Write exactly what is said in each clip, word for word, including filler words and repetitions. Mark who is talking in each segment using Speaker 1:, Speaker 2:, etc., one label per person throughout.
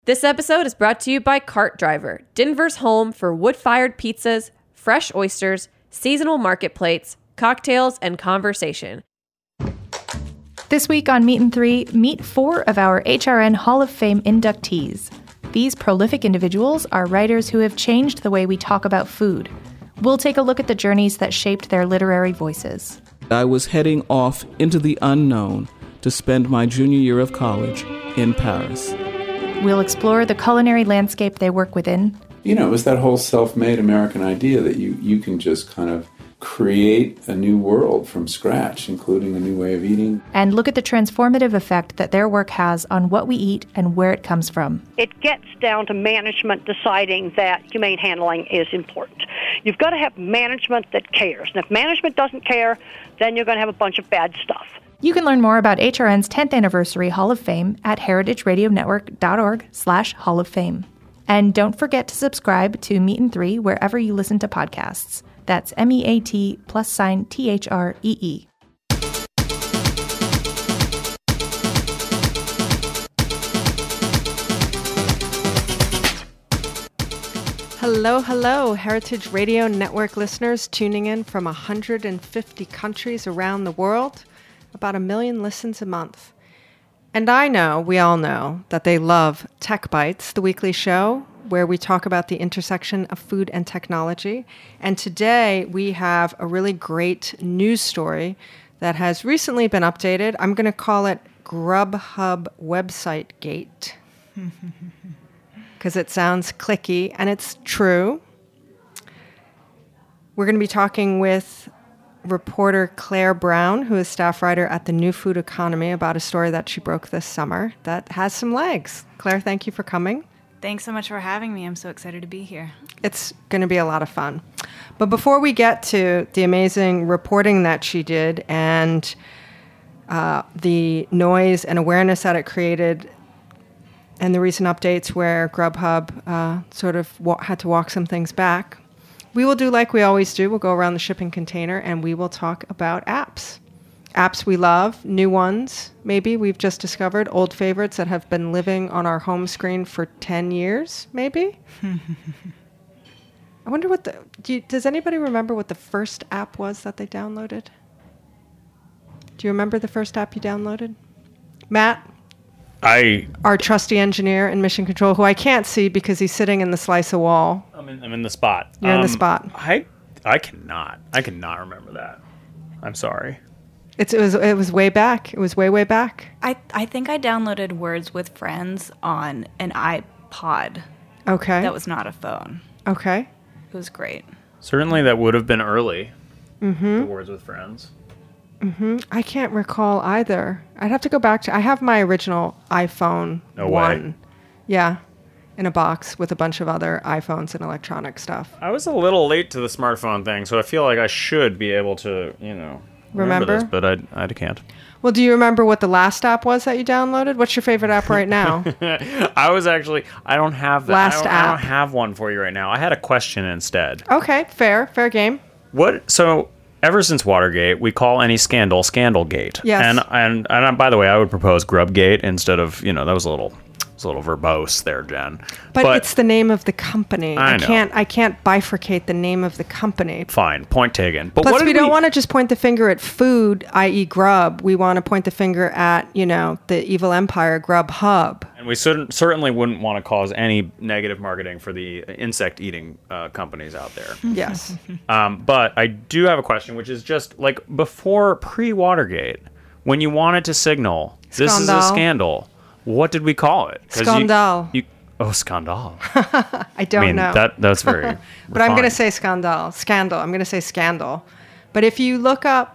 Speaker 1: This episode is brought to you by Cart Driver, Denver's home for wood-fired pizzas, fresh oysters, seasonal market plates, cocktails, and conversation.
Speaker 2: This week on Meat and Three, meet four of our H R N Hall of Fame inductees. These prolific individuals are writers who have changed the way we talk about food. We'll take a look at the journeys that shaped their literary voices.
Speaker 3: I was heading off into the unknown to spend my junior year of college in Paris.
Speaker 2: We'll explore the culinary landscape they work within.
Speaker 4: You know, it was that whole self-made American idea that you, you can just kind of create a new world from scratch, including a new way of eating.
Speaker 2: And look at the transformative effect that their work has on what we eat and where it comes from.
Speaker 5: It gets down to management deciding that humane handling is important. You've got to have management that cares. And if management doesn't care, then you're going to have a bunch of bad stuff.
Speaker 2: You can learn more about H R N's tenth Anniversary Hall of Fame at heritageradionetwork.org slash Hall of Fame. And don't forget to subscribe to Meat and Three wherever you listen to podcasts. That's M E A T plus sign T H R E E.
Speaker 6: Hello, hello, Heritage Radio Network listeners tuning in from one hundred fifty countries around the world. About a million listens a month. And I know, we all know, that they love Tech Bites, the weekly show where we talk about the intersection of food and technology. And today we have a really great news story that has recently been updated. I'm going to call it Grubhub Website Gate because it sounds clicky, and it's true. We're going to be talking with reporter Claire Brown, who is staff writer at the New Food Economy, about a story that she broke this summer that has some legs. Claire, thank you for coming.
Speaker 7: Thanks so much for having me. I'm so excited to be here.
Speaker 6: It's going to be a lot of fun. But before we get to the amazing reporting that she did and uh, the noise and awareness that it created and the recent updates where Grubhub uh, sort of wa- had to walk some things back, we will do like we always do. We'll go around the shipping container and we will talk about apps. Apps we love, new ones, maybe we've just discovered, old favorites that have been living on our home screen for ten years, maybe? I wonder what the... Do you, does anybody remember what the first app was that they downloaded? Do you remember the first app you downloaded? Matt?
Speaker 8: I...
Speaker 6: Our trusty engineer in Mission Control, who I can't see because he's sitting in the slice of wall.
Speaker 8: I'm in, I'm in the spot.
Speaker 6: You're
Speaker 8: um,
Speaker 6: in the spot.
Speaker 8: I I cannot. I cannot remember that. I'm sorry.
Speaker 6: It's, it was it was way back. It was way, way back.
Speaker 7: I, I think I downloaded Words with Friends on an iPod.
Speaker 6: Okay.
Speaker 7: That was not a phone.
Speaker 6: Okay.
Speaker 7: It was great.
Speaker 8: Certainly that would have been early.
Speaker 6: Mm-hmm.
Speaker 8: The Words with Friends.
Speaker 6: Mm-hmm. I can't recall either. I'd have to go back to... I have my original iPhone
Speaker 8: No
Speaker 6: one.
Speaker 8: way.
Speaker 6: Yeah. In a box with a bunch of other iPhones and electronic stuff.
Speaker 8: I was a little late to the smartphone thing, so I feel like I should be able to, you know, remember,
Speaker 6: Remember?
Speaker 8: this, but I, I can't.
Speaker 6: Well, do you remember what the last app was that you downloaded? What's your favorite app right now?
Speaker 8: I was actually... I don't have that.
Speaker 6: Last
Speaker 8: I don't,
Speaker 6: app.
Speaker 8: I don't have one for you right now. I had a question instead.
Speaker 6: Okay, fair. Fair game.
Speaker 8: What... So... Ever since Watergate, we call any scandal Scandalgate.
Speaker 6: Yes.
Speaker 8: And and and by the way, I would propose Grubgate instead of, you know, that was a little was a little verbose there, Jen.
Speaker 6: But, but it's the name of the company.
Speaker 8: I,
Speaker 6: I
Speaker 8: know.
Speaker 6: can't I can't bifurcate the name of the company.
Speaker 8: Fine, point taken. But
Speaker 6: Plus,
Speaker 8: what
Speaker 6: we
Speaker 8: did
Speaker 6: don't
Speaker 8: we...
Speaker 6: want to just point the finger at food, that is. Grub. We want to point the finger at, you know, the evil empire, Grubhub.
Speaker 8: And we cer- certainly wouldn't want to cause any negative marketing for the insect-eating uh, companies out there.
Speaker 6: Yes.
Speaker 8: um, but I do have a question, which is just, like, before pre-Watergate, when you wanted to signal, this is a scandal, what did we call it?
Speaker 6: Scandal.
Speaker 8: You, you, oh, scandal.
Speaker 6: I don't
Speaker 8: I mean,
Speaker 6: know.
Speaker 8: That, that's very
Speaker 6: But I'm going to say scandal. Scandal. I'm going to say scandal. But if you look up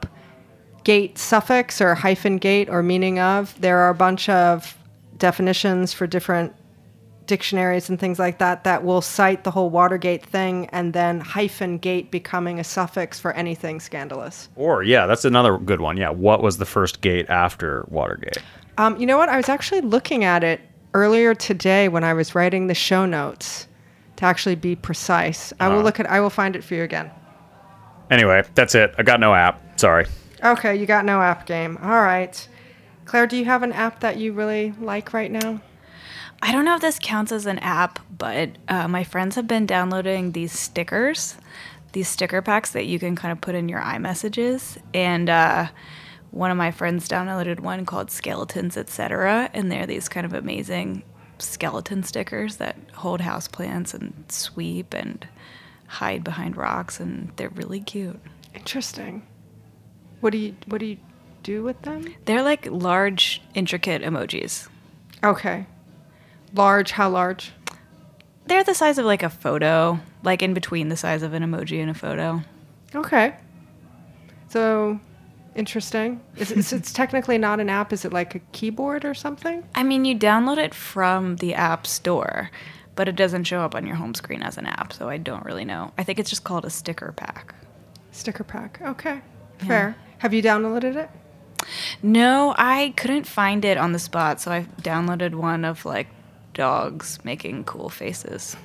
Speaker 6: gate suffix or hyphen gate or meaning of, there are a bunch of definitions for different dictionaries and things like that that will cite the whole Watergate thing and then hyphen gate becoming a suffix for anything scandalous.
Speaker 8: Or, yeah, that's another good one. Yeah, what was the first gate after Watergate?
Speaker 6: Um, you know what? I was actually looking at it earlier today when I was writing the show notes to actually be precise. I will
Speaker 8: Uh-huh.
Speaker 6: look at. I will find it for you again.
Speaker 8: Anyway, that's it. I got no app. Sorry.
Speaker 6: Okay, you got no app game. All right. Claire, do you have an app that you really like right now?
Speaker 7: I don't know if this counts as an app, but uh, my friends have been downloading these stickers, these sticker packs that you can kind of put in your iMessages. And uh, one of my friends downloaded one called Skeletons, et cetera. And they're these kind of amazing skeleton stickers that hold houseplants and sweep and hide behind rocks, and they're really cute.
Speaker 6: Interesting. What do you what do you do with them?
Speaker 7: They're like large, intricate emojis.
Speaker 6: Okay. Large, how large?
Speaker 7: They're the size of like a photo, like in between the size of an emoji and a photo.
Speaker 6: Okay. So, interesting. Is it, it's technically not an app. Is it like a keyboard or something?
Speaker 7: I mean, you download it from the App Store, but it doesn't show up on your home screen as an app, so I don't really know. I think it's just called a sticker pack.
Speaker 6: Sticker pack. Okay. Fair. Yeah. Have you downloaded it?
Speaker 7: No, I couldn't find it on the spot, so I downloaded one of like dogs making cool faces.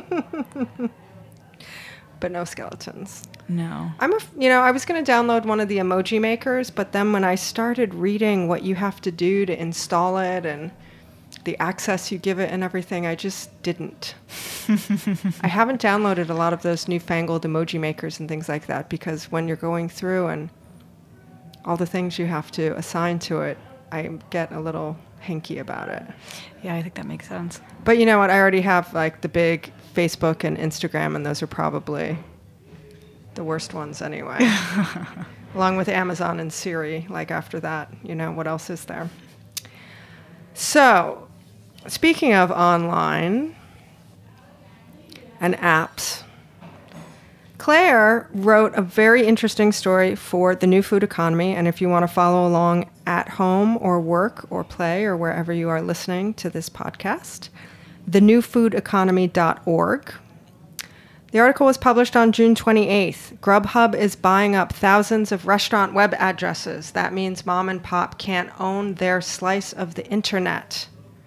Speaker 6: But no skeletons.
Speaker 7: No.
Speaker 6: I'm a, you know, I was going to download one of the emoji makers, but then when I started reading what you have to do to install it and the access you give it and everything, I just didn't. I haven't downloaded a lot of those newfangled emoji makers and things like that, because when you're going through and all the things you have to assign to it, I get a little hinky about it.
Speaker 7: Yeah, I think that makes sense.
Speaker 6: But you know what? I already have like the big Facebook and Instagram, and those are probably the worst ones anyway. Along with Amazon and Siri, like after that, you know, what else is there? So, speaking of online and apps, Claire wrote a very interesting story for The New Food Economy, and if you want to follow along at home or work or play or wherever you are listening to this podcast, the new food economy dot org. The article was published on June twenty-eighth. Grubhub is buying up thousands of restaurant web addresses. That means mom and pop can't own their slice of the internet.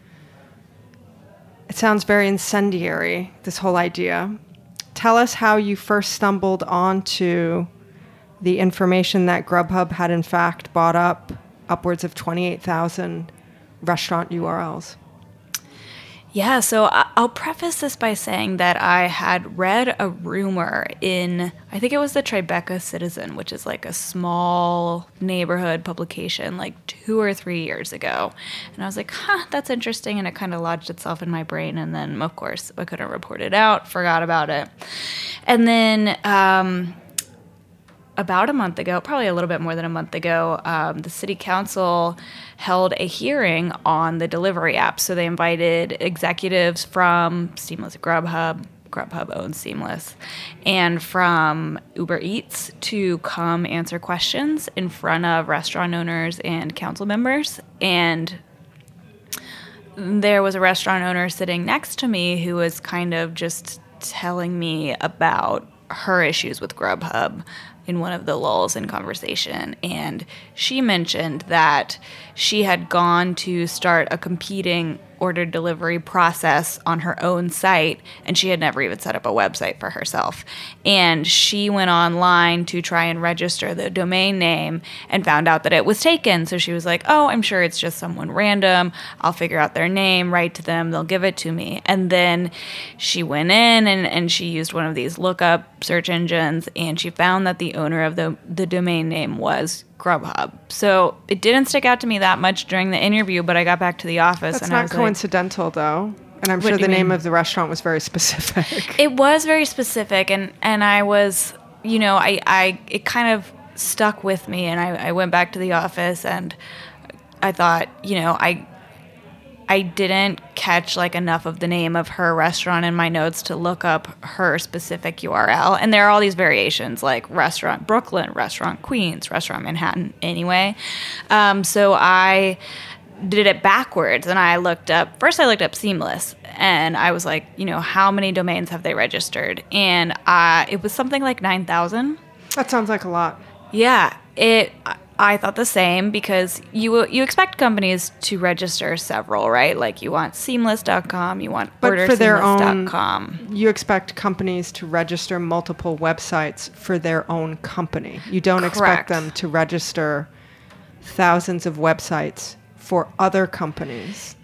Speaker 6: It sounds very incendiary, this whole idea. Tell us how you first stumbled onto the information that Grubhub had in fact bought up upwards of twenty-eight thousand restaurant U R Ls.
Speaker 7: Yeah, so I'll preface this by saying that I had read a rumor in, I think it was the Tribeca Citizen, which is like a small neighborhood publication, like two or three years ago. And I was like, huh, that's interesting. And it kind of lodged itself in my brain. And then, of course, I couldn't report it out, forgot about it. And then um, about a month ago, probably a little bit more than a month ago, um, the city council held a hearing on the delivery app. So they invited executives from Seamless Grubhub, Grubhub owns Seamless, and from Uber Eats to come answer questions in front of restaurant owners and council members. And there was a restaurant owner sitting next to me who was kind of just telling me about her issues with Grubhub in one of the lulls in conversation. And she mentioned that she had gone to start a competing order delivery process on her own site, and she had never even set up a website for herself. And she went online to try and register the domain name and found out that it was taken. So she was like, oh, I'm sure it's just someone random. I'll figure out their name, write to them, they'll give it to me. And then she went in and, and she used one of these lookup search engines, and she found that the owner of the, the domain name was Grubhub. So it didn't stick out to me that much during the interview, but I got back to the office.
Speaker 6: That's
Speaker 7: and
Speaker 6: not
Speaker 7: I was
Speaker 6: coincidental, like, though. And I'm sure the name of the restaurant was very specific.
Speaker 7: It was very specific, and, and I was, you know, I, I it kind of stuck with me, and I, I went back to the office, and I thought, you know, I I didn't catch like enough of the name of her restaurant in my notes to look up her specific U R L. And there are all these variations, like Restaurant Brooklyn, Restaurant Queens, Restaurant Manhattan anyway. Um, so I did it backwards, and I looked up, first I looked up Seamless, and I was like, you know, how many domains have they registered? And uh, it was something like nine thousand.
Speaker 6: That sounds like a lot.
Speaker 7: Yeah, it. I thought the same, because you you expect companies to register several, right? Like you want seamless dot com, you want order seamless dot com.
Speaker 6: You expect companies to register multiple websites for their own company. You don't
Speaker 7: Correct.
Speaker 6: expect them to register thousands of websites for other companies.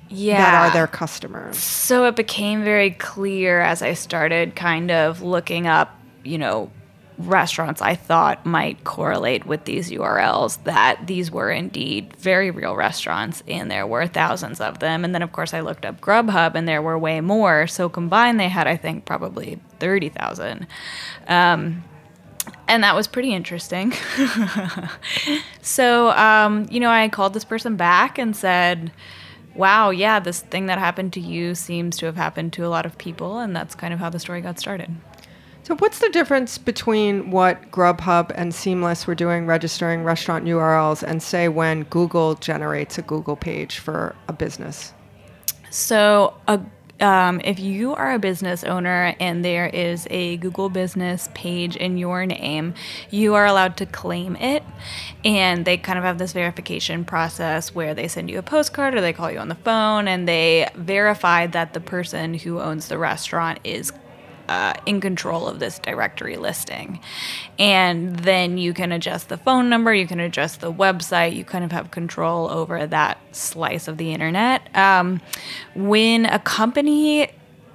Speaker 7: yeah.
Speaker 6: that are their customers.
Speaker 7: So it became very clear as I started kind of looking up, you know, restaurants I thought might correlate with these U R Ls, that these were indeed very real restaurants, and there were thousands of them. And then, of course, I looked up Grubhub, and there were way more. So combined, they had, I think, probably thirty thousand. Um, and that was pretty interesting. So, um, you know, I called this person back and said, wow, yeah, this thing that happened to you seems to have happened to a lot of people. And that's kind of how the story got started.
Speaker 6: So what's the difference between what Grubhub and Seamless were doing, registering restaurant U R Ls, and say when Google generates a Google page for a business?
Speaker 7: So a, um, if you are a business owner and there is a Google business page in your name, you are allowed to claim it. And they kind of have this verification process where they send you a postcard or they call you on the phone and they verify that the person who owns the restaurant is Uh, in control of this directory listing. And then you can adjust the phone number, you can adjust the website, you kind of have control over that slice of the internet. Um, when a company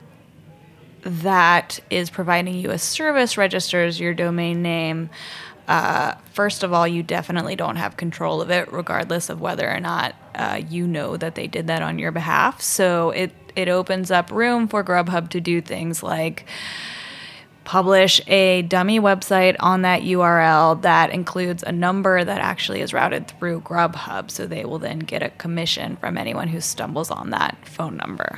Speaker 7: that is providing you a service registers your domain name, uh, first of all, you definitely don't have control of it, regardless of whether or not uh, you know that they did that on your behalf. So it It opens up room for Grubhub to do things like publish a dummy website on that U R L that includes a number that actually is routed through Grubhub. So they will then get a commission from anyone who stumbles on that phone number.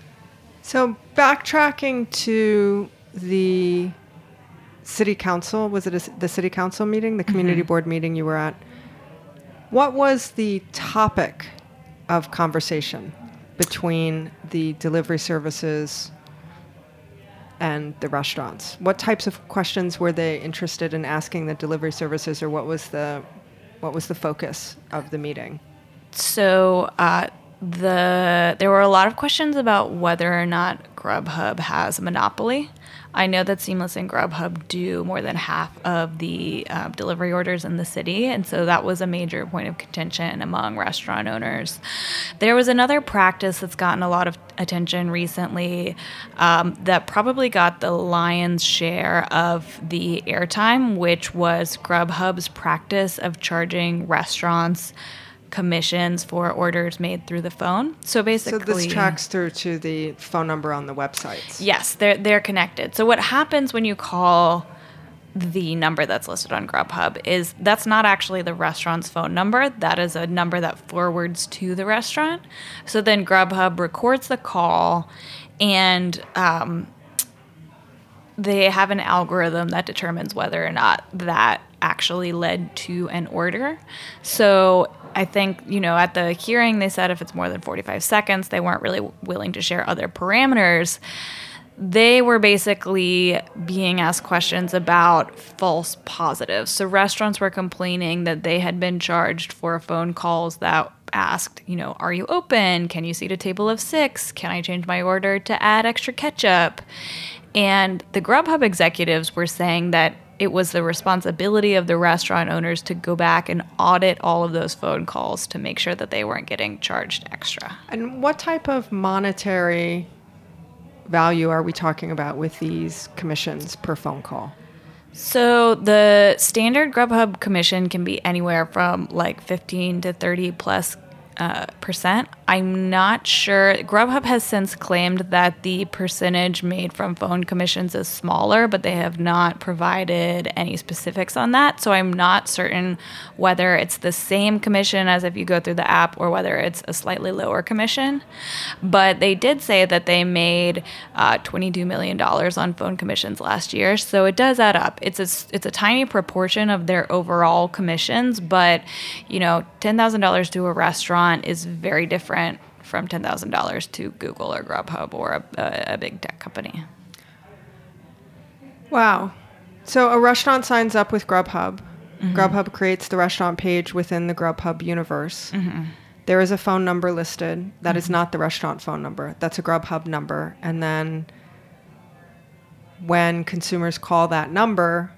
Speaker 6: So backtracking to the city council, was it a, the city council meeting, the community mm-hmm. board meeting you were at? What was the topic of conversation between the delivery services and the restaurants? What types of questions were they interested in asking the delivery services, or what was the what was the focus of the meeting?
Speaker 7: So uh, the there were a lot of questions about whether or not Grubhub has a monopoly. I know that Seamless and Grubhub do more than half of the uh, delivery orders in the city, and so that was a major point of contention among restaurant owners. There was another practice that's gotten a lot of attention recently um, that probably got the lion's share of the airtime, which was Grubhub's practice of charging restaurants commissions for orders made through the phone. So basically,
Speaker 6: so this tracks through to the phone number on the websites.
Speaker 7: Yes, they're they're connected. So what happens when you call the number that's listed on Grubhub is that's not actually the restaurant's phone number. That is a number that forwards to the restaurant. So then Grubhub records the call, and um, they have an algorithm that determines whether or not that actually led to an order. So I think, you know, at the hearing, they said if it's more than forty-five seconds, they weren't really willing to share other parameters. They were basically being asked questions about false positives. So restaurants were complaining that they had been charged for phone calls that asked, you know, are you open? Can you seat a table of six? Can I change my order to add extra ketchup? And the Grubhub executives were saying that it was the responsibility of the restaurant owners to go back and audit all of those phone calls to make sure that they weren't getting charged extra.
Speaker 6: And what type of monetary value are we talking about with these commissions per phone call?
Speaker 7: So the standard Grubhub commission can be anywhere from like fifteen to thirty plus uh, percent. I'm not sure. Grubhub has since claimed that the percentage made from phone commissions is smaller, but they have not provided any specifics on that. So I'm not certain whether it's the same commission as if you go through the app or whether it's a slightly lower commission. But they did say that they made uh, twenty-two million dollars on phone commissions last year. So it does add up. It's a, it's a tiny proportion of their overall commissions, but, you know, ten thousand dollars to a restaurant is very different from ten thousand dollars to Google or Grubhub or a, a, a big tech company.
Speaker 6: Wow. So a restaurant signs up with Grubhub. Mm-hmm. Grubhub creates the restaurant page within the Grubhub universe. Mm-hmm. There is a phone number listed. That mm-hmm. is not the restaurant phone number. That's a Grubhub number. And then when consumers call that number,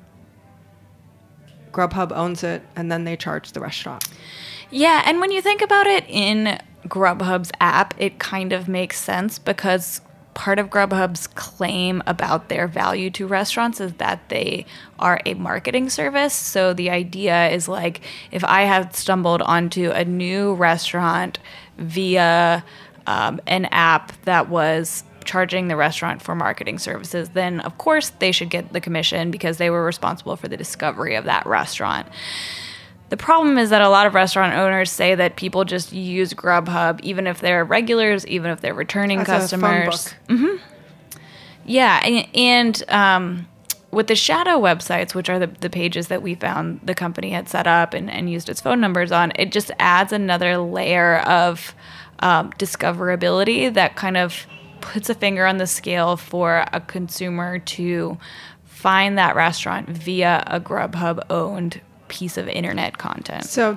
Speaker 6: Grubhub owns it, and then they charge the restaurant.
Speaker 7: Yeah, and when you think about it in Grubhub's app, it kind of makes sense because part of Grubhub's claim about their value to restaurants is that they are a marketing service. So the idea is like, if I have stumbled onto a new restaurant via um, an app that was charging the restaurant for marketing services, then of course they should get the commission because they were responsible for the discovery of that restaurant. The problem is that a lot of restaurant owners say that people just use Grubhub, even if they're regulars, even if they're returning
Speaker 6: As
Speaker 7: customers.
Speaker 6: A phone book.
Speaker 7: Mm-hmm. Yeah, and, and um, with the shadow websites, which are the, the pages that we found the company had set up and, and used its phone numbers on, it just adds another layer of um, discoverability that kind of puts a finger on the scale for a consumer to find that restaurant via a Grubhub-owned piece of internet content.
Speaker 6: So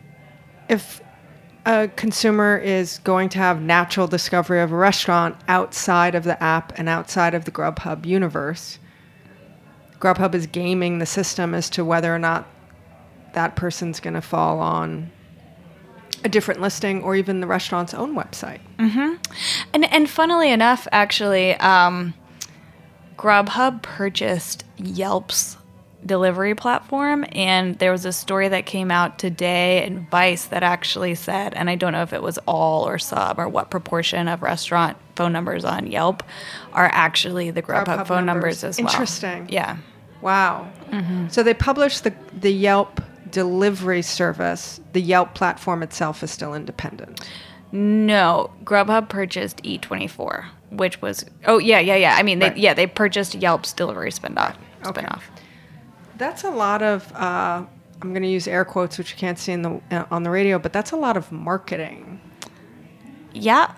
Speaker 6: if a consumer is going to have natural discovery of a restaurant outside of the app and outside of the Grubhub universe, Grubhub is gaming the system as to whether or not that person's going to fall on a different listing or even the restaurant's own website.
Speaker 7: Mm-hmm. And and funnily enough, actually, um, Grubhub purchased Yelp's delivery platform, and there was a story that came out today in Vice that actually said, and I don't know if it was all or some or what proportion of restaurant phone numbers on Yelp are actually the Grubhub,
Speaker 6: Grubhub
Speaker 7: phone
Speaker 6: numbers.
Speaker 7: numbers as well.
Speaker 6: Interesting.
Speaker 7: Yeah.
Speaker 6: Wow. Mm-hmm. So they published the the Yelp delivery service. The Yelp platform itself is still independent.
Speaker 7: No, Grubhub purchased E twenty-four, which was oh yeah yeah yeah. I mean they,
Speaker 6: right.
Speaker 7: yeah they purchased Yelp's delivery spinoff.
Speaker 6: Okay.
Speaker 7: Spinoff.
Speaker 6: That's a lot of, uh, I'm going to use air quotes, which you can't see in the uh, on the radio, but that's a lot of marketing.
Speaker 7: Yeah.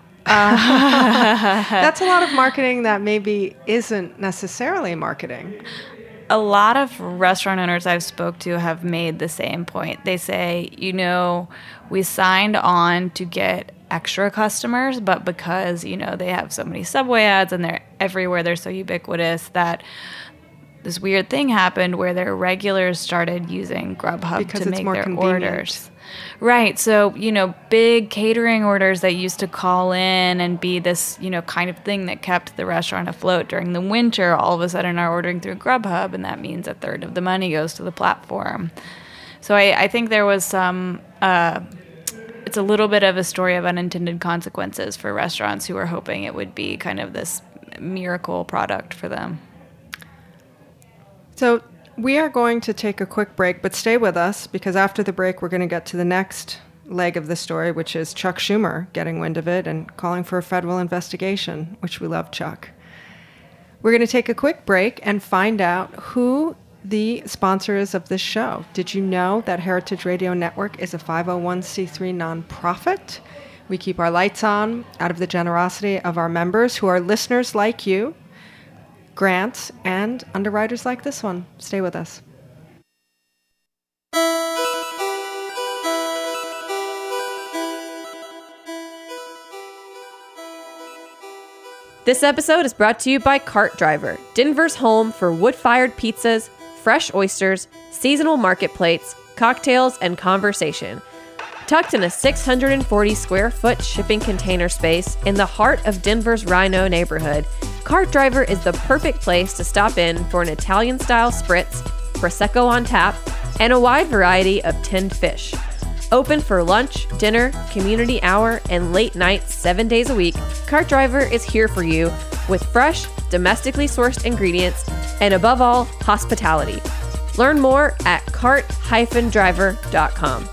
Speaker 6: Uh, that's a lot of marketing that maybe isn't necessarily marketing.
Speaker 7: A lot of restaurant owners I've spoke to have made the same point. They say, you know, we signed on to get extra customers, but because, you know, they have so many Subway ads and they're everywhere, they're so ubiquitous that this weird thing happened where their regulars started using Grubhub
Speaker 6: because
Speaker 7: to
Speaker 6: it's
Speaker 7: make
Speaker 6: more
Speaker 7: their
Speaker 6: convenient.
Speaker 7: orders. Right. So, you know, big catering orders that used to call in and be this, you know, kind of thing that kept the restaurant afloat during the winter, all of a sudden are ordering through Grubhub, and that means a third of the money goes to the platform. So I, I think there was some, uh, it's a little bit of a story of unintended consequences for restaurants who were hoping it would be kind of this miracle product for them.
Speaker 6: So we are going to take a quick break, but stay with us because after the break, we're going to get to the next leg of the story, which is Chuck Schumer getting wind of it and calling for a federal investigation, which we love, Chuck. We're going to take a quick break and find out who the sponsor is of this show. Did you know that Heritage Radio Network is a five oh one c three nonprofit? We keep our lights on out of the generosity of our members who are listeners like you, grants, and underwriters like this one. Stay with us.
Speaker 1: This episode is brought to you by Cart Driver, Denver's home for wood-fired pizzas, fresh oysters, seasonal market plates, cocktails, and conversation. Tucked in a six hundred forty square foot shipping container space in the heart of Denver's Rhino neighborhood, Cart Driver is the perfect place to stop in for an Italian-style spritz, Prosecco on tap, and a wide variety of tinned fish. Open for lunch, dinner, community hour, and late nights seven days a week, Cart Driver is here for you with fresh, domestically sourced ingredients and, above all, hospitality. Learn more at cart dash driver dot com.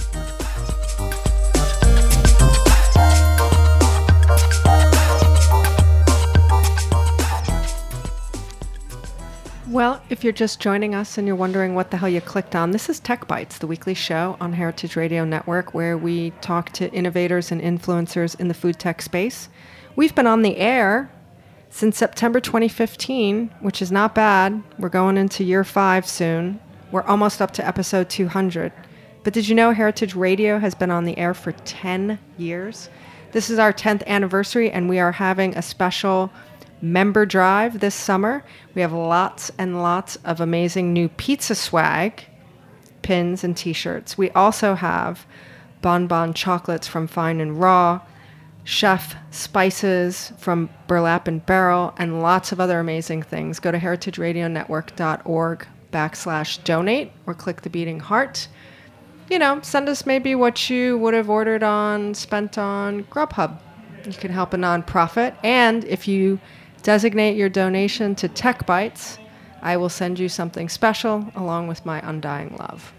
Speaker 6: Well, if you're just joining us and you're wondering what the hell you clicked on, this is Tech Bites, the weekly show on Heritage Radio Network where we talk to innovators and influencers in the food tech space. We've been on the air since September twenty fifteen, which is not bad. We're going into year five soon. We're almost up to episode two hundred. But did you know Heritage Radio has been on the air for ten years? This is our tenth anniversary, and we are having a special member drive this summer. We have lots and lots of amazing new pizza swag, pins and t-shirts. We also have Bon Bon chocolates from Fine and Raw, Chef spices from Burlap and Barrel, and lots of other amazing things. Go to heritageradionetwork.org backslash donate or click the beating heart. You know, send us maybe what you would have ordered on, spent on Grubhub. You can help a nonprofit. And if you designate your donation to Tech Bites, I will send you something special along with my undying love.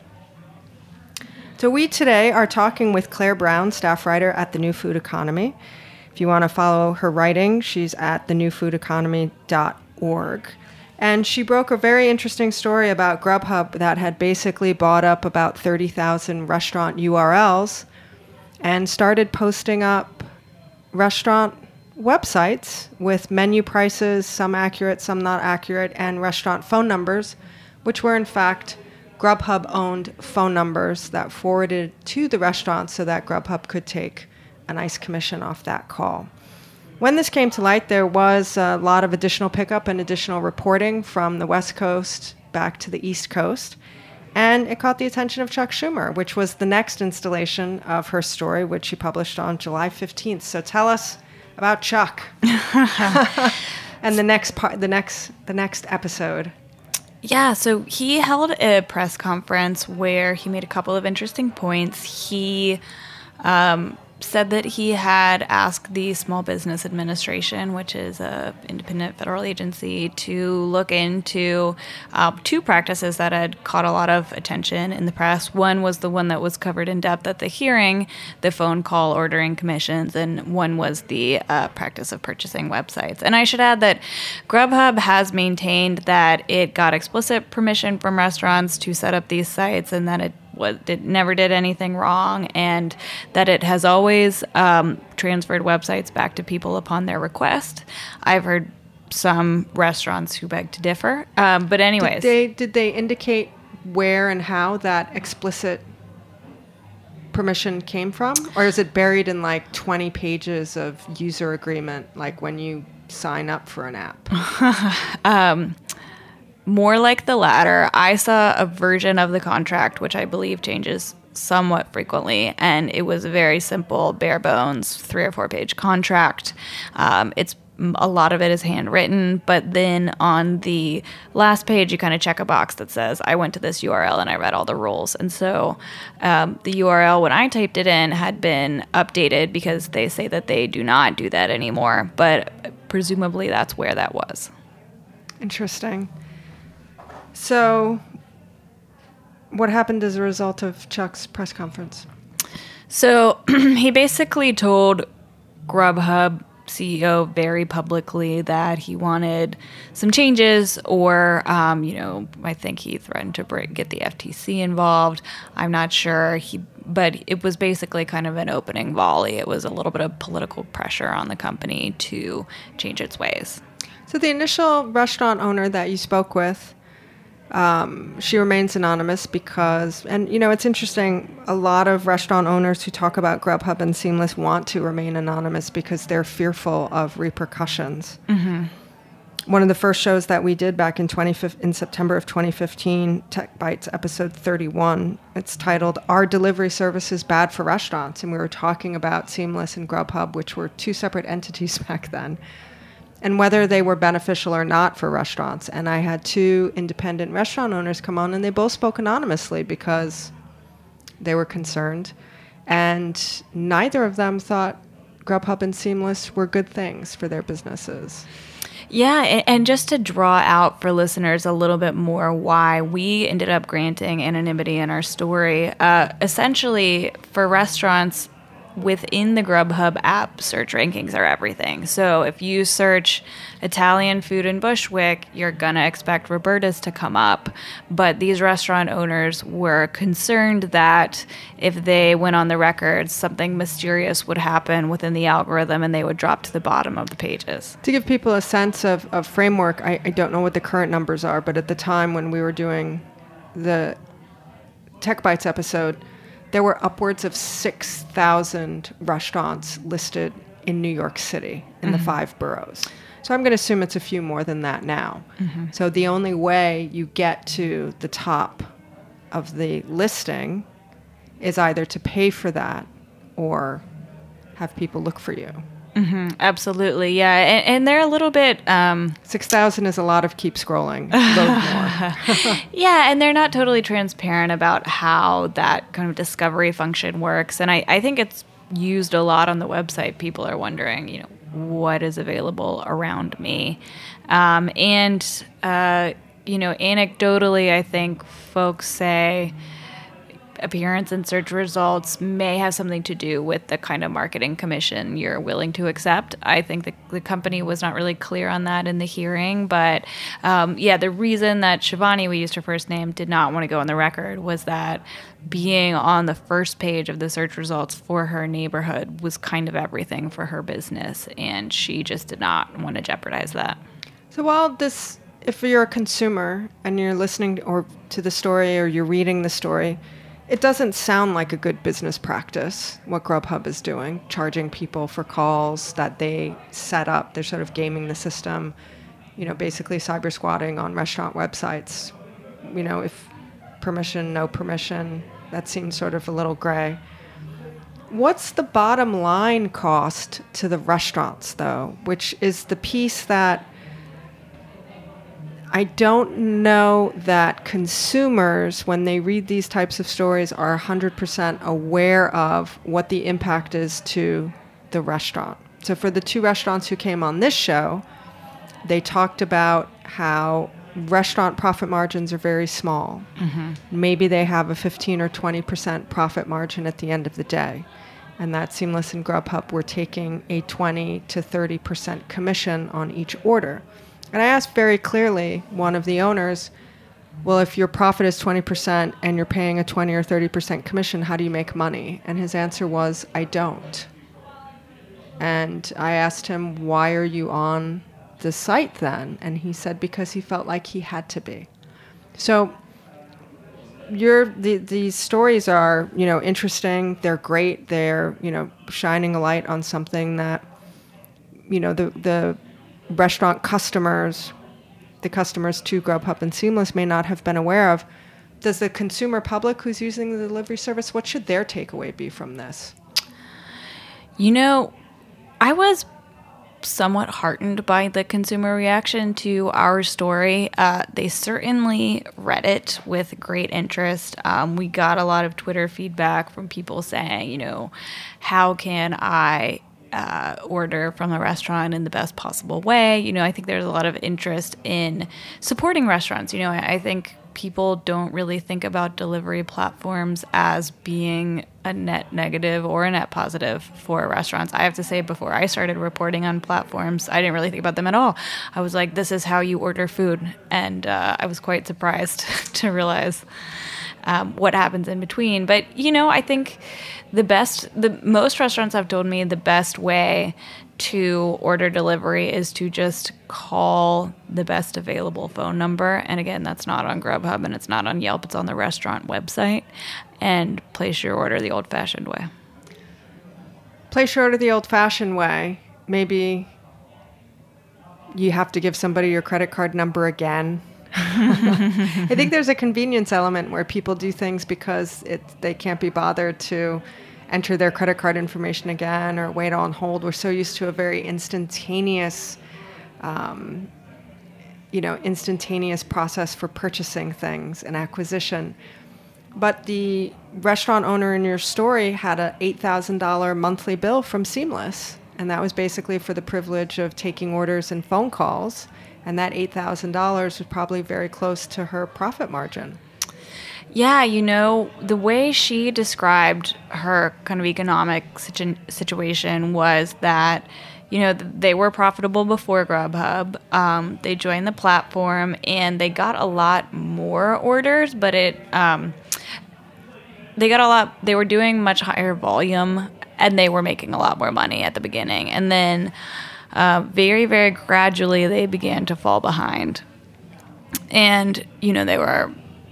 Speaker 6: So we today are talking with Claire Brown, staff writer at The New Food Economy. If you want to follow her writing, she's at the new food economy dot org. And she broke a very interesting story about Grubhub that had basically bought up about thirty thousand restaurant U R Ls and started posting up restaurant websites with menu prices, some accurate, some not accurate, and restaurant phone numbers, which were in fact Grubhub-owned phone numbers that forwarded to the restaurants so that Grubhub could take a nice commission off that call. When this came to light, there was a lot of additional pickup and additional reporting from the West Coast back to the East Coast, and it caught the attention of Chuck Schumer, which was the next installation of her story, which she published on July fifteenth. So tell us about Chuck and the next part, the next, the next episode.
Speaker 7: Yeah, so he held a press conference where he made a couple of interesting points. He um, said that he had asked the Small Business Administration, which is an independent federal agency, to look into uh, two practices that had caught a lot of attention in the press. One was the one that was covered in depth at the hearing, the phone call ordering commissions, and one was the uh, practice of purchasing websites. And I should add that Grubhub has maintained that it got explicit permission from restaurants to set up these sites and that it was it never did anything wrong, and that it has always um, transferred websites back to people upon their request. I've heard some restaurants who beg to differ, um, but anyways,
Speaker 6: did they did they indicate where and how that explicit permission came from, or is it buried in like twenty pages of user agreement, like when you sign up for an app?
Speaker 7: um, More like the latter. I saw a version of the contract, which I believe changes somewhat frequently, and it was a very simple, bare bones, three or four page contract. Um, it's a lot of it is handwritten, but then on the last page, you kind of check a box that says, I went to this U R L and I read all the rules. And so um, the U R L, when I typed it in, had been updated because they say that they do not do that anymore, but presumably that's where that was.
Speaker 6: Interesting. So, what happened as a result of Chuck's press conference?
Speaker 7: So, he basically told Grubhub C E O very publicly that he wanted some changes, or, um, you know, I think he threatened to break, get the F T C involved. I'm not sure. He, but it was basically kind of an opening volley. It was a little bit of political pressure on the company to change its ways.
Speaker 6: So, the initial restaurant owner that you spoke with, Um, she remains anonymous because, and you know, it's interesting, a lot of restaurant owners who talk about Grubhub and Seamless want to remain anonymous because they're fearful of repercussions. Mm-hmm. One of the first shows that we did back in twenty in September of twenty fifteen, Tech Bites episode thirty-one, it's titled, Are Delivery Services Bad for Restaurants? And we were talking about Seamless and Grubhub, which were two separate entities back then, and whether they were beneficial or not for restaurants. And I had two independent restaurant owners come on, and they both spoke anonymously because they were concerned. And neither of them thought Grubhub and Seamless were good things for their businesses.
Speaker 7: Yeah, and just to draw out for listeners a little bit more why we ended up granting anonymity in our story, uh, essentially for restaurants, within the Grubhub app, search rankings are everything. So if you search Italian food in Bushwick, you're going to expect Roberta's to come up. But these restaurant owners were concerned that if they went on the record, something mysterious would happen within the algorithm and they would drop to the bottom of the pages.
Speaker 6: To give people a sense of, of framework, I, I don't know what the current numbers are, but at the time when we were doing the Tech Bites episode, there were upwards of six thousand restaurants listed in New York City in mm-hmm. the five boroughs. So I'm going to assume it's a few more than that now. Mm-hmm. So the only way you get to the top of the listing is either to pay for that or have people look for you.
Speaker 7: Mm-hmm, absolutely, yeah, and, and they're a little bit. Um,
Speaker 6: Six thousand is a lot of keep scrolling. Load more.
Speaker 7: Yeah, and they're not totally transparent about how that kind of discovery function works, and I, I think it's used a lot on the website. People are wondering, you know, what is available around me, um, and uh, you know, anecdotally, I think folks say appearance in search results may have something to do with the kind of marketing commission you're willing to accept. I think the, the company was not really clear on that in the hearing, but um, yeah, the reason that Shivani, we used her first name, did not want to go on the record was that being on the first page of the search results for her neighborhood was kind of everything for her business, and she just did not want to jeopardize that.
Speaker 6: So while this, if you're a consumer and you're listening or to the story or you're reading the story, it doesn't sound like a good business practice, what Grubhub is doing, charging people for calls that they set up. They're sort of gaming the system, you know, basically cyber squatting on restaurant websites. You know, if permission, no permission, that seems sort of a little gray. What's the bottom line cost to the restaurants, though, which is the piece that I don't know that consumers, when they read these types of stories, are one hundred percent aware of what the impact is to the restaurant. So for the two restaurants who came on this show, they talked about how restaurant profit margins are very small. Mm-hmm. Maybe they have a fifteen or twenty percent profit margin at the end of the day. And that Seamless and Grubhub were taking a twenty to thirty percent commission on each order. And I asked very clearly one of the owners, well, if your profit is twenty percent and you're paying a twenty or thirty percent commission, how do you make money? And his answer was, I don't. And I asked him, why are you on the site then? And he said, because he felt like he had to be. So your the, these stories are, you know, interesting. They're great. They're, you know, shining a light on something that, you know, the the restaurant customers, the customers to Grubhub and Seamless may not have been aware of. Does the consumer public who's using the delivery service, what should their takeaway be from this?
Speaker 7: You know, I was somewhat heartened by the consumer reaction to our story. Uh, they certainly read it with great interest. Um, we got a lot of Twitter feedback from people saying, you know, how can I Uh, order from the restaurant in the best possible way. You know, I think there's a lot of interest in supporting restaurants. You know, I, I think people don't really think about delivery platforms as being a net negative or a net positive for restaurants. I have to say, before I started reporting on platforms, I didn't really think about them at all. I was like, this is how you order food. And uh, I was quite surprised to realize Um, what happens in between. But, you know, I think the best, the most restaurants have told me the best way to order delivery is to just call the best available phone number. And again, that's not on Grubhub and it's not on Yelp. It's on the restaurant website, and place your order the old-fashioned way.
Speaker 6: Place your order the old-fashioned way. Maybe you have to give somebody your credit card number again. I think there's a convenience element where people do things because it, they can't be bothered to enter their credit card information again or wait on hold. We're so used to a very instantaneous, um, you know, instantaneous process for purchasing things and acquisition. But the restaurant owner in your story had a eight thousand dollars monthly bill from Seamless, and that was basically for the privilege of taking orders and phone calls. And that eight thousand dollars was probably very close to her profit margin.
Speaker 7: Yeah, you know, the way she described her kind of economic situ- situation was that, you know, they were profitable before Grubhub. Um, they joined the platform and they got a lot more orders, but it, um, they got a lot, they were doing much higher volume and they were making a lot more money at the beginning. And then uh, very, very gradually they began to fall behind. And, you know, they were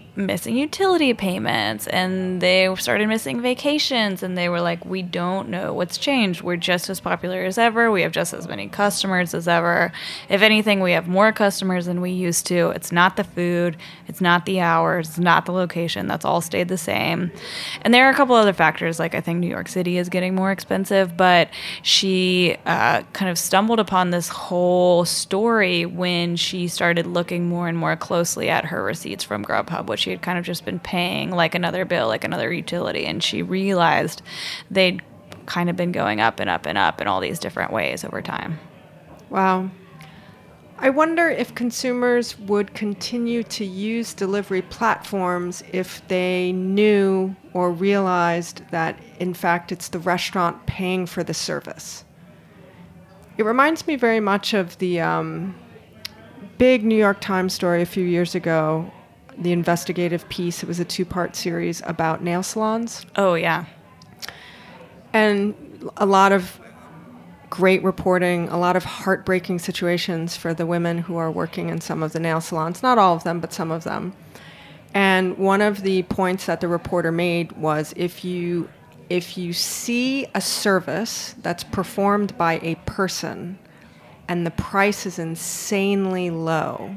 Speaker 7: missing utility payments, and they started missing vacations, and they were like, we don't know what's changed. We're just as popular as ever. We have just as many customers as ever. If anything, we have more customers than we used to. It's not the food. It's not the hours. It's not the location. That's all stayed the same. And there are a couple other factors, like I think New York City is getting more expensive, but she uh, kind of stumbled upon this whole story when she started looking more and more closely at her receipts from Grubhub, which she had kind of just been paying like another bill, like another utility. And she realized they'd kind of been going up and up and up in all these different ways over time.
Speaker 6: Wow. I wonder if consumers would continue to use delivery platforms if they knew or realized that, in fact, it's the restaurant paying for the service. It reminds me very much of the um, big New York Times story a few years ago, the investigative piece. It was a two-part series about nail salons.
Speaker 7: Oh, yeah.
Speaker 6: And a lot of great reporting, a lot of heartbreaking situations for the women who are working in some of the nail salons. Not all of them, but some of them. And one of the points that the reporter made was if you if you see a service that's performed by a person and the price is insanely low,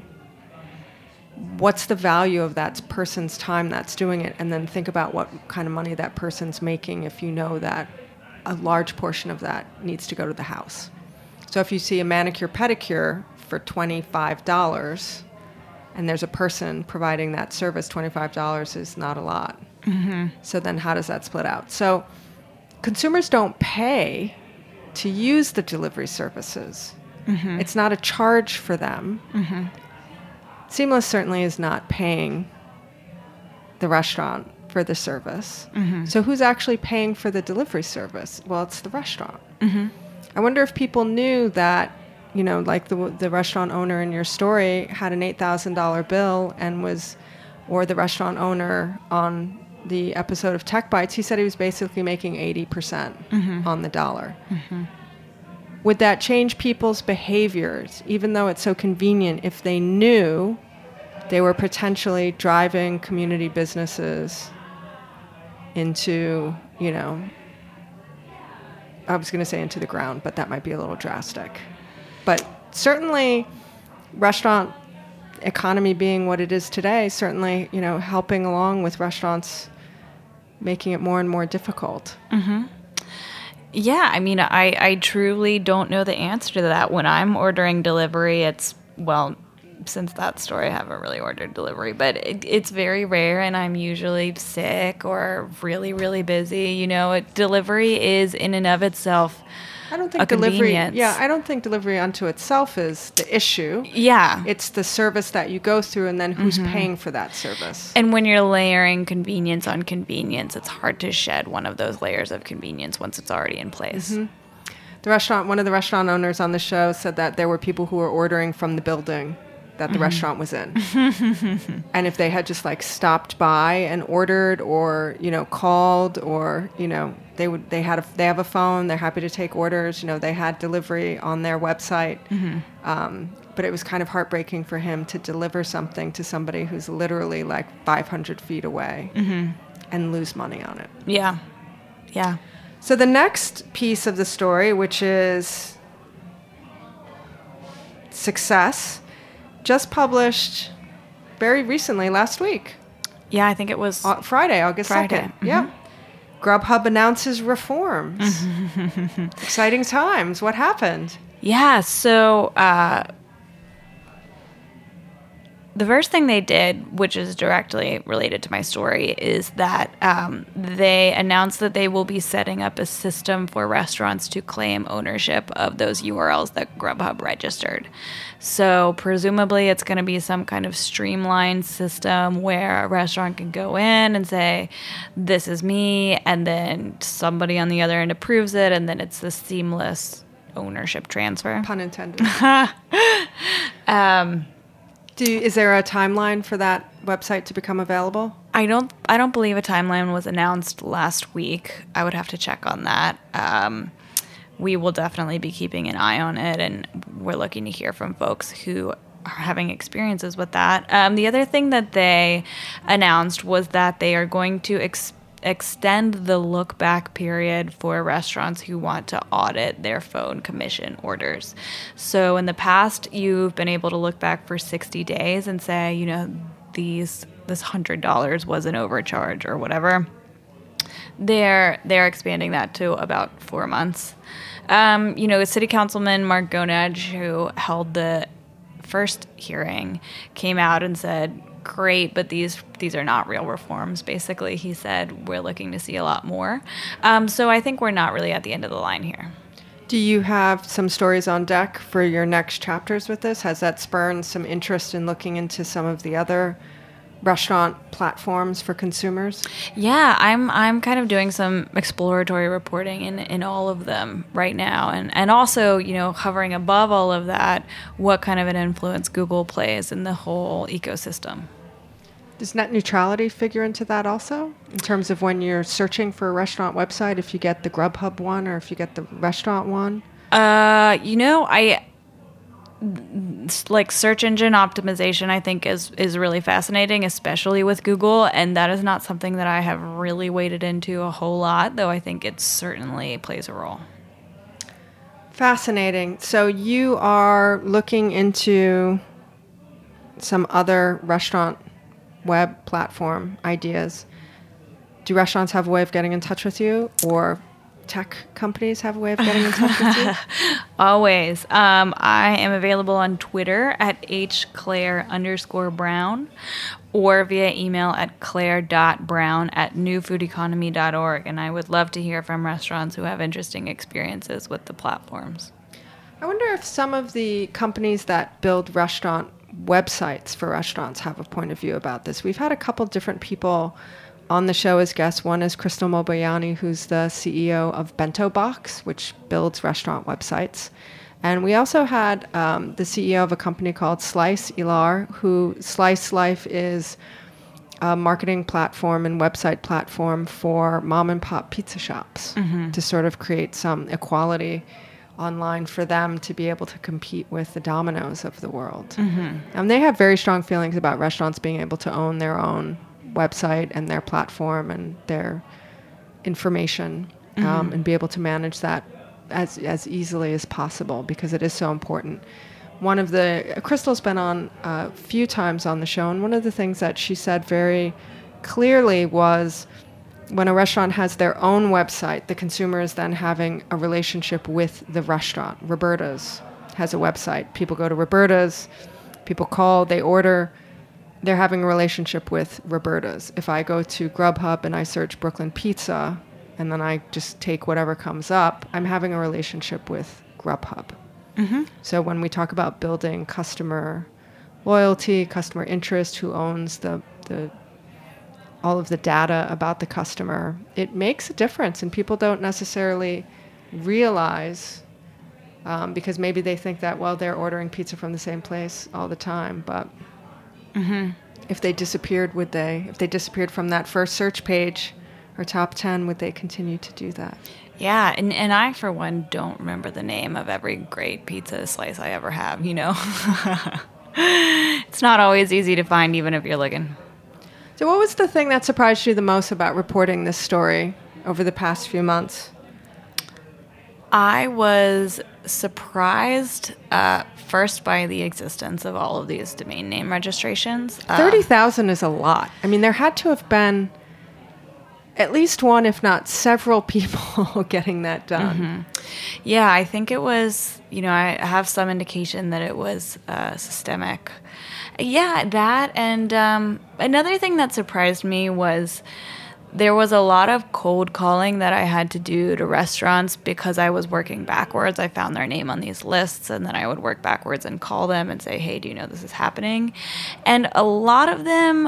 Speaker 6: what's the value of that person's time that's doing it? And then think about what kind of money that person's making if you know that a large portion of that needs to go to the house. So if you see a manicure pedicure for twenty-five dollars and there's a person providing that service, twenty-five dollars is not a lot. Mm-hmm. So then how does that split out? So consumers don't pay to use the delivery services. Mm-hmm. It's not a charge for them. Mm-hmm. Seamless certainly is not paying the restaurant for the service. Mm-hmm. So who's actually paying for the delivery service? Well, it's the restaurant. Mm-hmm. I wonder if people knew that, you know, like the the restaurant owner in your story had an eight thousand dollars bill and was, or the restaurant owner on the episode of Tech Bites, he said he was basically making eighty percent mm-hmm. on the dollar. Mm-hmm. Would that change people's behaviors, even though it's so convenient, if they knew they were potentially driving community businesses into, you know, I was going to say into the ground, but that might be a little drastic. But certainly restaurant economy being what it is today, certainly, you know, helping along with restaurants making it more and more difficult.
Speaker 7: Mm-hmm. Yeah, I mean, I, I truly don't know the answer to that. When I'm ordering delivery, it's, well, since that story, I haven't really ordered delivery, but it, it's very rare, and I'm usually sick or really, really busy. You know, it, delivery is in and of itself
Speaker 6: I don't think
Speaker 7: a
Speaker 6: delivery.
Speaker 7: convenience.
Speaker 6: Yeah, I don't think delivery unto itself is the issue.
Speaker 7: Yeah,
Speaker 6: it's the service that you go through, and then who's mm-hmm. paying for that service.
Speaker 7: And when you're layering convenience on convenience, it's hard to shed one of those layers of convenience once it's already in place.
Speaker 6: Mm-hmm. The restaurant, one of the restaurant owners on the show said that there were people who were ordering from the building that the mm-hmm. restaurant was in. And if they had just like stopped by and ordered, or, you know, called, or, you know, they would, they had a, they have a phone, they're happy to take orders, you know, they had delivery on their website. Mm-hmm. Um, but it was kind of heartbreaking for him to deliver something to somebody who's literally like five hundred feet away mm-hmm. and lose money on it.
Speaker 7: Yeah. Yeah.
Speaker 6: So the next piece of the story, which is Success, just published very recently, last week.
Speaker 7: Yeah, I think it was
Speaker 6: uh, Friday, August
Speaker 7: Friday.
Speaker 6: second.
Speaker 7: Mm-hmm.
Speaker 6: Yeah. Grubhub announces reforms. Exciting times. What happened?
Speaker 7: Yeah, so uh, the first thing they did, which is directly related to my story, is that um, they announced that they will be setting up a system for restaurants to claim ownership of those U R Ls that Grubhub registered. So presumably it's going to be some kind of streamlined system where a restaurant can go in and say, this is me, and then somebody on the other end approves it, and then it's this seamless ownership transfer.
Speaker 6: Pun intended. um, Do you, is there a timeline for that website to become available?
Speaker 7: I don't. I don't believe a timeline was announced last week. I would have to check on that. Um, we will definitely be keeping an eye on it, and we're looking to hear from folks who are having experiences with that. Um, the other thing that they announced was that they are going to ex- extend the look back period for restaurants who want to audit their phone commission orders. So in the past, you've been able to look back for sixty days and say, you know, these this one hundred dollars was an overcharge or whatever. They're they're expanding that to about four months. Um, you know, City Councilman Mark Gonedge, who held the first hearing, came out and said, great, but these these are not real reforms. Basically, he said, we're looking to see a lot more. Um, so I think we're not really at the end of the line here.
Speaker 6: Do you have some stories on deck for your next chapters with this? Has that spurred some interest in looking into some of the other restaurant platforms for consumers?
Speaker 7: Yeah, I'm I'm kind of doing some exploratory reporting in, in all of them right now. And, and also, you know, hovering above all of that, what kind of an influence Google plays in the whole ecosystem.
Speaker 6: Does net neutrality figure into that also? In terms of when you're searching for a restaurant website, if you get the Grubhub one or if you get the restaurant one?
Speaker 7: Uh, you know, I... like search engine optimization, I think is is really fascinating, especially with Google, and that is not something that I have really waded into a whole lot, though I think it certainly plays a role.
Speaker 6: Fascinating. So you are looking into some other restaurant web platform ideas. Do restaurants have a way of getting in touch with you, or tech companies have a way of getting in touch with you?
Speaker 7: Always. Um, I am available on Twitter at hclaire underscore brown or via email at claire.brown at newfoodeconomy dot org. And I would love to hear from restaurants who have interesting experiences with the platforms.
Speaker 6: I wonder if some of the companies that build restaurant websites for restaurants have a point of view about this. We've had a couple different people on the show as guests. One is Crystal Mobayani, who's the C E O of Bento Box, which builds restaurant websites. And we also had um, the C E O of a company called Slice, Ilar, who Slice Life is a marketing platform and website platform for mom and pop pizza shops mm-hmm. to sort of create some equality online for them to be able to compete with the Domino's of the world. Mm-hmm. And they have very strong feelings about restaurants being able to own their own website and their platform and their information um, mm-hmm. and be able to manage that as as easily as possible, because it is so important. One of the Crystal's been on a few times on the show, and one of the things that she said very clearly was when a restaurant has their own website, the consumer is then having a relationship with the restaurant. Roberta's has a website. People go to Roberta's, people call, they order. They're having a relationship with Roberta's. If I go to Grubhub and I search Brooklyn Pizza, and then I just take whatever comes up, I'm having a relationship with Grubhub. Mm-hmm. So when we talk about building customer loyalty, customer interest, who owns the, the all of the data about the customer, it makes a difference, and people don't necessarily realize um, because maybe they think that, well, they're ordering pizza from the same place all the time, but mm-hmm. if they disappeared, would they? If they disappeared from that first search page or top ten, would they continue to do that?
Speaker 7: Yeah, and, and I, for one, don't remember the name of every great pizza slice I ever have, you know? It's not always easy to find, even if you're looking.
Speaker 6: So what was the thing that surprised you the most about reporting this story over the past few months?
Speaker 7: I was surprised uh, first by the existence of all of these domain name registrations. Uh,
Speaker 6: thirty thousand is a lot. I mean, there had to have been at least one, if not several people getting that done.
Speaker 7: Mm-hmm. Yeah, I think it was, you know, I have some indication that it was uh, systemic. Yeah, that. And um, another thing that surprised me was there was a lot of cold calling that I had to do to restaurants because I was working backwards. I found their name on these lists, and then I would work backwards and call them and say, hey, do you know this is happening? And a lot of them,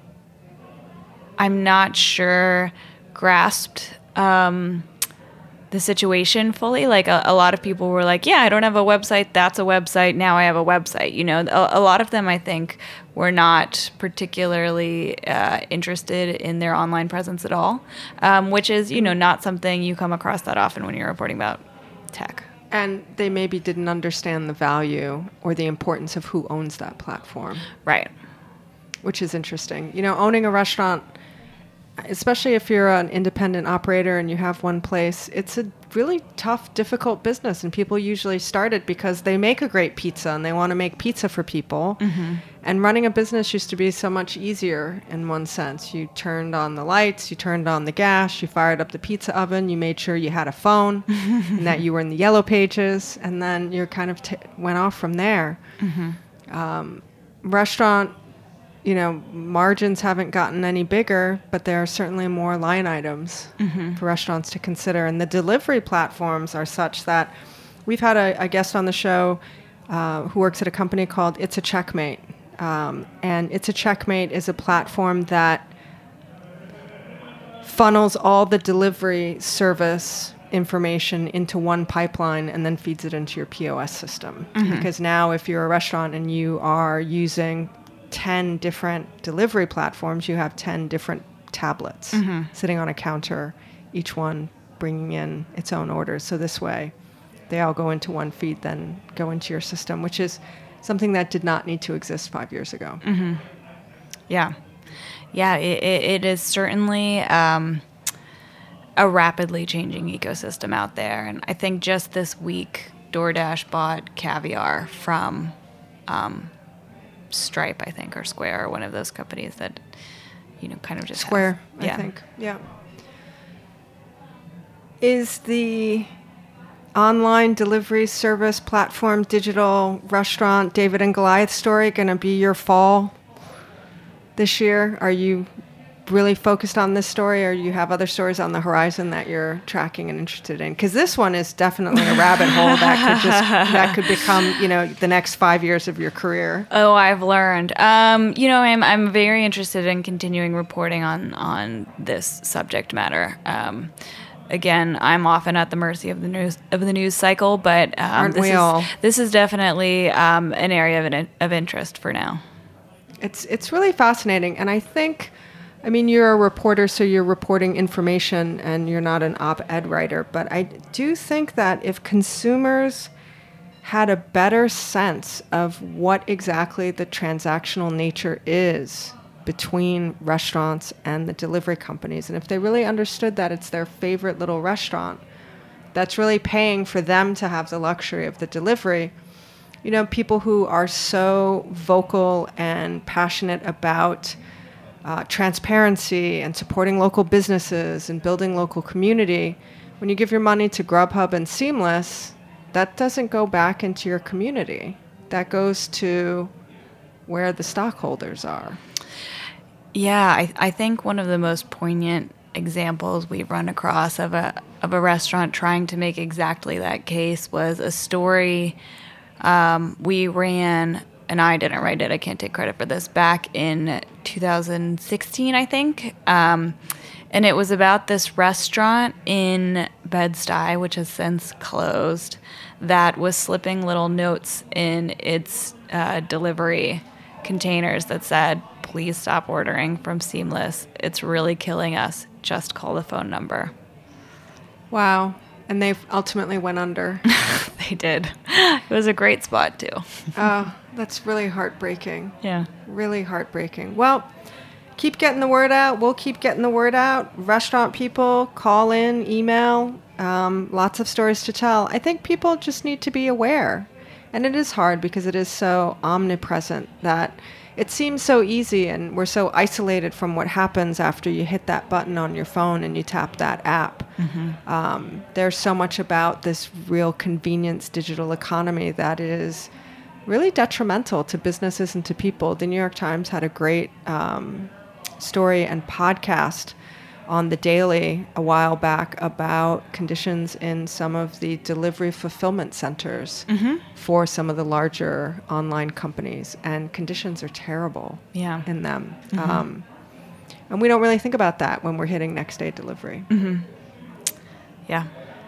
Speaker 7: I'm not sure, grasped um, the situation fully. Like a, a lot of people were like, yeah, I don't have a website. That's a website. Now I have a website. You know, a, a lot of them, I think, were not particularly uh, interested in their online presence at all, um, which is, you know, not something you come across that often when you're reporting about tech.
Speaker 6: And they maybe didn't understand the value or the importance of who owns that platform.
Speaker 7: Right.
Speaker 6: Which is interesting. You know, owning a restaurant, especially if you're an independent operator and you have one place, it's a really tough, difficult business. And people usually start it because they make a great pizza and they want to make pizza for people. Mm-hmm. And running a business used to be so much easier in one sense. You turned on the lights, you turned on the gas, you fired up the pizza oven, you made sure you had a phone and that you were in the yellow pages, and then you kind of t- went off from there. Mm-hmm. Um, restaurant, you know, margins haven't gotten any bigger, but there are certainly more line items mm-hmm. for restaurants to consider. And the delivery platforms are such that we've had a, a guest on the show uh, who works at a company called It's a Checkmate. Um, and It's a Checkmate is a platform that funnels all the delivery service information into one pipeline and then feeds it into your P O S system. Mm-hmm. Because now if you're a restaurant and you are using ten different delivery platforms, you have ten different tablets mm-hmm. sitting on a counter, each one bringing in its own orders. So this way, they all go into one feed, then go into your system, which is something that did not need to exist five years ago.
Speaker 7: Mm-hmm. Yeah. Yeah, it, it is certainly um, a rapidly changing ecosystem out there. And I think just this week, DoorDash bought Caviar from um, Stripe, I think, or Square, or one of those companies that, you know, kind of just
Speaker 6: Square,
Speaker 7: has, yeah.
Speaker 6: I think. Yeah. Is the online delivery service platform, digital restaurant, David and Goliath story going to be your fall this year? Are you really focused on this story, or do you have other stories on the horizon that you're tracking and interested in? Because this one is definitely a rabbit hole that could just that could become, you know, the next five years of your career.
Speaker 7: Oh, I've learned. Um, you know, I'm I'm very interested in continuing reporting on on this subject matter. Um, Again, I'm often at the mercy of the news of the news cycle, but um,
Speaker 6: Aren't
Speaker 7: this
Speaker 6: we
Speaker 7: is
Speaker 6: all?
Speaker 7: this is definitely um, an area of, of interest for now.
Speaker 6: It's it's really fascinating, and I think, I mean, you're a reporter, so you're reporting information, and you're not an op-ed writer. But I do think that if consumers had a better sense of what exactly the transactional nature is between restaurants and the delivery companies, and if they really understood that it's their favorite little restaurant that's really paying for them to have the luxury of the delivery, you know, people who are so vocal and passionate about uh, transparency and supporting local businesses and building local community, when you give your money to Grubhub and Seamless, that doesn't go back into your community. That goes to where the stockholders are.
Speaker 7: Yeah, I, I think one of the most poignant examples we've run across of a of a restaurant trying to make exactly that case was a story um, we ran, and I didn't write it, I can't take credit for this, back in two thousand sixteen, I think. Um, and it was about this restaurant in Bed-Stuy, which has since closed, that was slipping little notes in its uh, delivery containers that said, "Please stop ordering from Seamless. It's really killing us. Just call the phone number."
Speaker 6: Wow. And they ultimately went under.
Speaker 7: They did. It was a great spot, too.
Speaker 6: Oh, that's really heartbreaking.
Speaker 7: Yeah.
Speaker 6: Really heartbreaking. Well, keep getting the word out. We'll keep getting the word out. Restaurant people, call in, email. Um, lots of stories to tell. I think people just need to be aware. And it is hard because it is so omnipresent that it seems so easy, and we're so isolated from what happens after you hit that button on your phone and you tap that app. Mm-hmm. Um, there's so much about this real convenience digital economy that is really detrimental to businesses and to people. The New York Times had a great um, story and podcast on The Daily a while back about conditions in some of the delivery fulfillment centers mm-hmm. for some of the larger online companies, and conditions are terrible
Speaker 7: yeah.
Speaker 6: in them. Mm-hmm. Um, and we don't really think about that when we're hitting next day delivery.
Speaker 7: Mm-hmm. Yeah.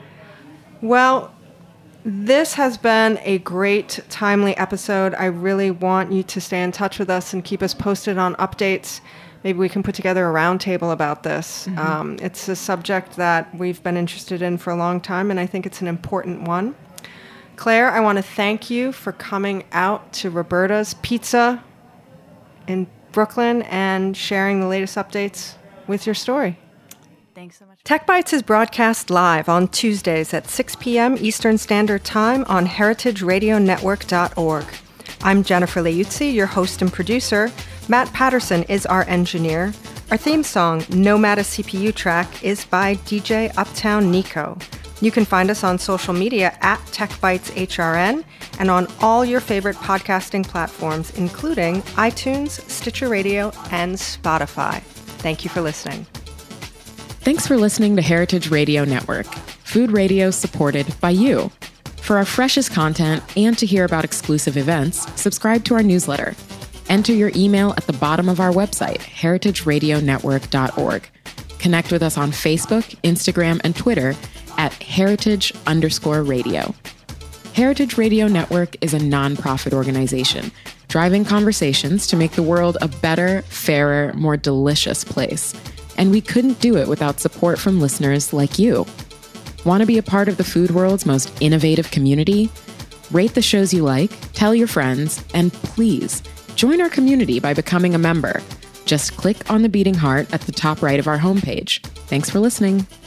Speaker 6: Well, this has been a great, timely episode. I really want you to stay in touch with us and keep us posted on updates. Maybe we can put together a roundtable about this. Mm-hmm. Um, it's a subject that we've been interested in for a long time, and I think it's an important one. Claire, I want to thank you for coming out to Roberta's Pizza in Brooklyn and sharing the latest updates with your story.
Speaker 7: Thanks so much.
Speaker 6: Tech Bites is broadcast live on Tuesdays at six p.m. Eastern Standard Time on heritage radio network dot org. I'm Jennifer Leuzzi, your host and producer. Matt Patterson is our engineer. Our theme song, Nomad a C P U Track, is by D J Uptown Nico. You can find us on social media at TechBitesHRN and on all your favorite podcasting platforms, including iTunes, Stitcher Radio, and Spotify. Thank you for listening.
Speaker 9: Thanks for listening to Heritage Radio Network, food radio supported by you. For our freshest content and to hear about exclusive events, subscribe to our newsletter. Enter your email at the bottom of our website, heritage radio network dot org. Connect with us on Facebook, Instagram, and Twitter at heritage underscore radio. Heritage Radio Network is a nonprofit organization driving conversations to make the world a better, fairer, more delicious place. And we couldn't do it without support from listeners like you. Want to be a part of the food world's most innovative community? Rate the shows you like, tell your friends, and please join our community by becoming a member. Just click on the beating heart at the top right of our homepage. Thanks for listening.